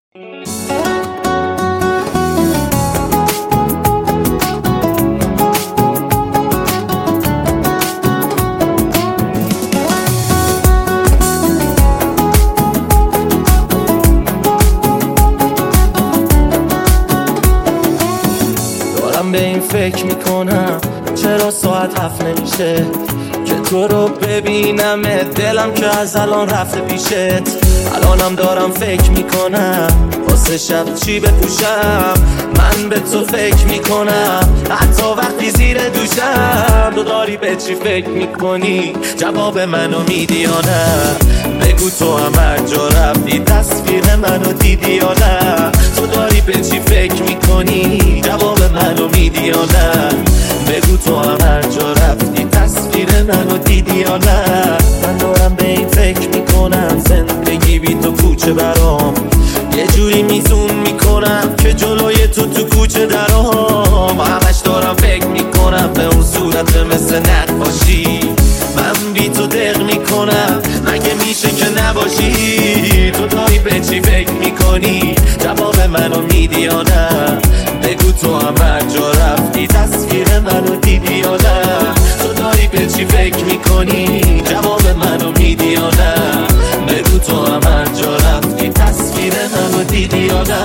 دارم به این فکر میکنم چرا ساعت 7 نمیشه که تو رو ببینم، دلم که از الان رفته پیشت. الانم دارم فکر میکنم واسه شب چی بپوشم. من به تو فکر میکنم حتی وقتی زیر دوشم. تو داری به چی فکر میکنی؟ جواب منو میدی یا نه؟ بگو تو هم هر جا رفتی تصویر منو دیدی یا نه؟ تو داری به چی فکر میکنی؟ جواب منو میدی یا نه؟ بگو تو هم هر جا رفتی تصویر منو دیدی یا نه؟ من دارم به این فکر میکنم زندگی بی تو کوچه برام. یه جوری میزون میکنم که جلوی تو کوچه درام. همش دارم فکر میکنم به اون صورت مثل نقاشی. من بی تو دق میکنم مگه میشه که نباشی؟ تو داری به چی فکر میکنی؟ جواب منو میدی یا نه؟ بگو تو هم هر جا رفتی تصویر منو دیدی یا نه؟ تو داری به چی فکر میکنی؟ جواب منو میدی یا نه؟ بگو تو هم هر جا رفتی تصویر منو دیدی یا نه؟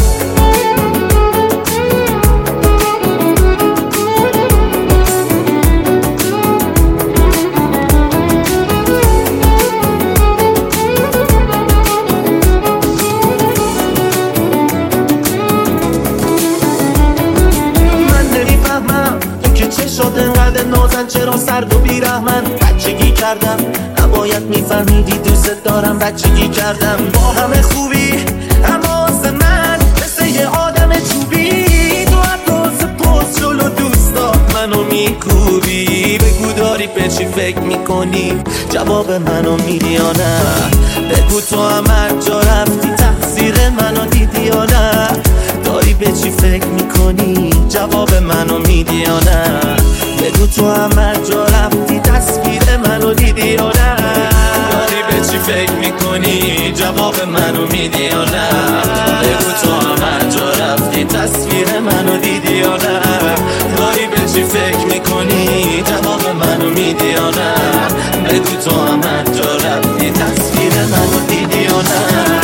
شد انقدر نازن چرا سرد و بیرحمن؟ بچگی کردم نباید میفهمیدی دوست دارم. بچگی کردم با همه خوبی اما واسه من مثل یه آدم چوبی. تو عباس پست جلو دوستا منو میکوبی. بگو داری به چی فکر میکنی؟ جواب منو میدی یا نه؟ بگو تو هم هر جا رفتی تقصیر منو دیدی یا نه؟ داری به چی فکر میکنی؟ جواب منو میدی یا نه؟ بگو تو هم هر جا رفتی تصویر منو دیدی یا نه؟ داری به چی فکر میکنی؟ جواب منو میدی یا نه؟ بگو تو هم هر جا رفتی تصویر منو دیدی یا نه؟ داری به چی فکر میکنی؟ جواب منو میدی یا نه؟ بگو تو هم هر جا رفتی تصویر منو دیدی یا نه؟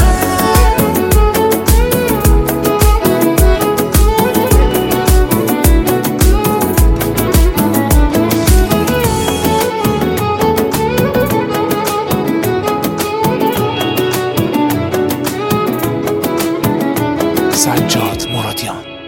سجاد مرادیان.